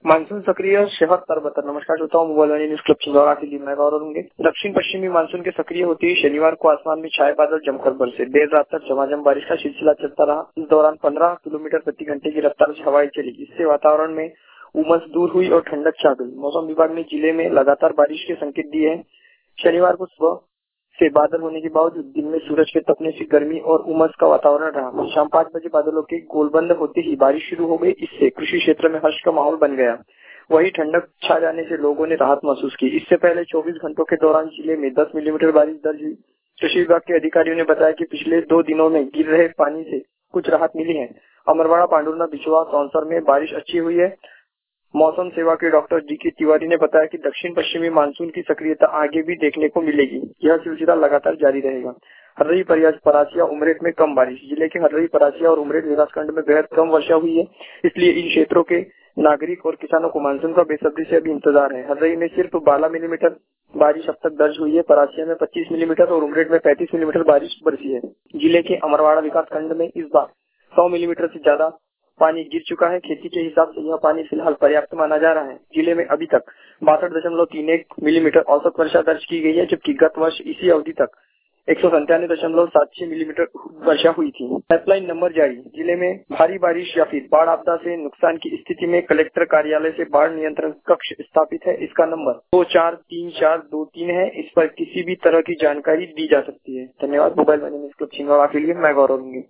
Monsoon सक्रिय शहर तरबतर। नमस्कार श्रोताओं, mobile Vaani news club Chhindwara के लिए मैं गौरव होंगे। दक्षिण पश्चिमी मानसून के सक्रिय होते ही शनिवार को आसमान में छाए बादल जमकर बरसे। देर रात तक झमाझम बारिश का सिलसिला चलता रहा। इस दौरान 15 किलोमीटर प्रति घंटे की रफ्तार से हवाएं चली। इससे वातावरण में उमस दूर हुई और ठंडक छा गई। मौसम विभाग ने जिले में लगातार बारिश के संकेत दिए हैं। शनिवार को सुबह से बादल होने के बावजूद दिन में सूरज के तपने से गर्मी और उमस का वातावरण रहा। शाम 5 बजे बादलों के गोलबंद होते ही बारिश शुरू हो गई। इससे कृषि क्षेत्र में हर्ष का माहौल बन गया। वही ठंडक छा जाने से लोगों ने राहत महसूस की। इससे पहले 24 घंटों के दौरान जिले में 10 मिलीमीटर बारिश दर्ज हुई। कृषि विभाग के अधिकारियों ने बताया कि पिछले 2 दिनों में गिर रहे पानी से कुछ राहत मिली है। अमरवाड़ा, पांडुरना, बिछवा, सौंसर में बारिश अच्छी हुई है। मौसम सेवा के डॉक्टर जी.के. तिवारी ने बताया कि दक्षिण पश्चिमी मानसून की सक्रियता आगे भी देखने को मिलेगी। यह सिलसिला लगातार जारी रहेगा। हर्रई, परासिया, उमरेठ में कम बारिश। जिले के हर्रई, परासिया और उमरेठ विकासखंड में बेहद कम वर्षा हुई है। इसलिए इन क्षेत्रों के नागरिक और किसानों को मानसून का बेसब्री से अभी इंतजार है। हर्रई में सिर्फ 12 मिलीमीटर बारिश अब तक दर्ज हुई है। परासिया में 25 मिलीमीटर और उमरेठ में 35 मिलीमीटर बारिश बरसी है। जिले के अमरवाड़ा विकासखंड में इस बार 100 मिलीमीटर से ज्यादा पानी गिर चुका है। खेती के हिसाब से यह पानी फिलहाल पर्याप्त माना जा रहा है। जिले में अभी तक 62.31 मिलीमीटर औसत वर्षा दर्ज की गई है, जबकि गत वर्ष इसी अवधि तक 197.76 मिलीमीटर वर्षा हुई थी। हेल्पलाइन नंबर जारी। जिले में भारी बारिश या फिर बाढ़ आपदा से नुकसान की स्थिति में कलेक्टर कार्यालय से बाढ़ नियंत्रण कक्ष स्थापित है। इसका नंबर 243423 है। इस पर किसी भी तरह की जानकारी दी जा सकती है। धन्यवाद। Mobile Vaani news club Chhindwara के लिए मैं गौरव होंगे।